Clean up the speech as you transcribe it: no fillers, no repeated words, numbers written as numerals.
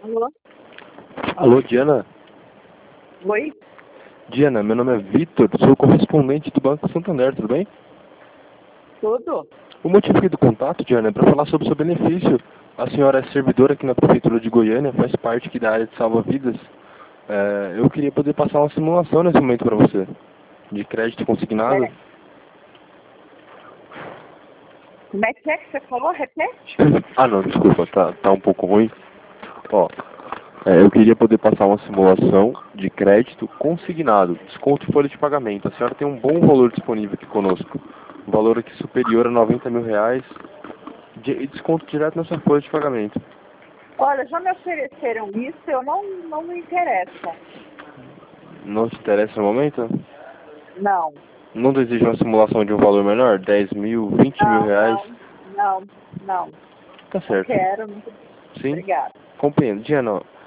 Alô? Alô, Diana? Oi? Diana, meu nome é Vitor, sou correspondente do Banco Santander, tudo bem? Tudo? O motivo aqui do contato, Diana, é para falar sobre o seu benefício. A senhora é servidora aqui na Prefeitura de Goiânia, faz parte aqui da área de salva-vidas. Eu queria poder passar uma simulação nesse momento para você, de crédito consignado. Pera- Como é que você falou? Repete? Ah, não, desculpa, tá um pouco ruim. Ó, eu queria poder passar uma simulação de crédito consignado, desconto em folha de pagamento. A senhora tem um bom valor disponível aqui conosco, um valor aqui superior a R$ 90.000, de desconto direto na sua folha de pagamento. Olha, já me ofereceram isso, eu não me interessa. Não te interessa no momento? Não, Não deseja uma simulação de um valor menor? 10.000, R$ 20.000? não. Tá Não certo. quero, muito Sim, obrigada. compreendo. Diana,